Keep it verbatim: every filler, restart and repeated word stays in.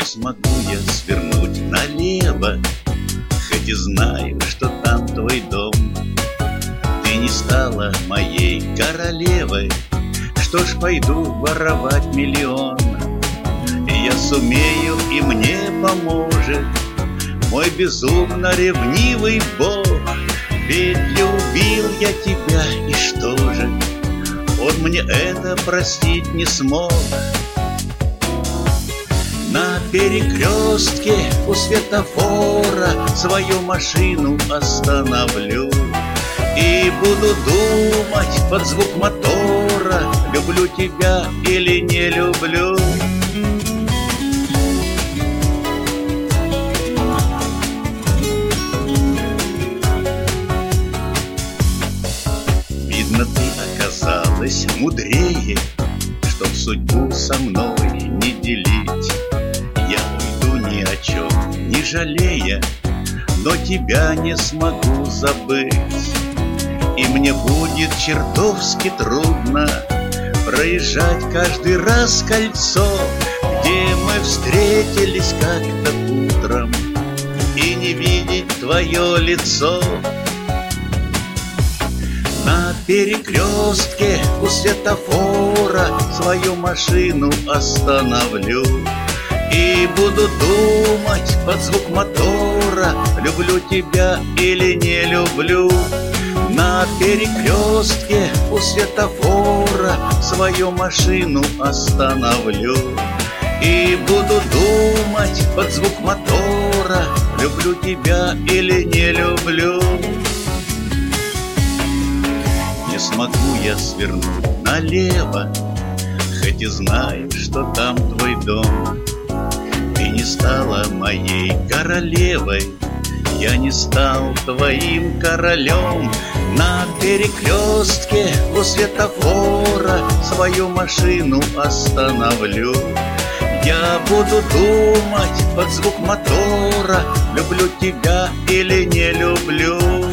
Не смогу я свернуть налево, хоть и знаю, что там твой дом. Ты не стала моей королевой, что ж, пойду воровать миллион. И я сумею, и мне поможет мой безумно ревнивый Бог. Ведь любил я тебя, и что же? Он мне это простить не смог. На перекрестке у светофора свою машину остановлю и буду думать под звук мотора, люблю тебя или не люблю. Видно, ты оказалась мудрее, чтоб судьбу со мной не делить. Я уйду ни о чем не жалея, но тебя не смогу забыть. И мне будет чертовски трудно проезжать каждый раз кольцо, где мы встретились как-то утром, и не видеть твое лицо. На перекрестке у светофора свою машину остановлю и буду думать под звук мотора, люблю тебя или не люблю. На перекрестке у светофора свою машину остановлю и буду думать под звук мотора, люблю тебя или не люблю. Не смогу я свернуть налево, хоть и знаю, что там твой дом. Ты не стала моей королевой, я не стал твоим королем. На перекрестке у светофора свою машину остановлю. Я буду думать под звук мотора, люблю тебя или не люблю.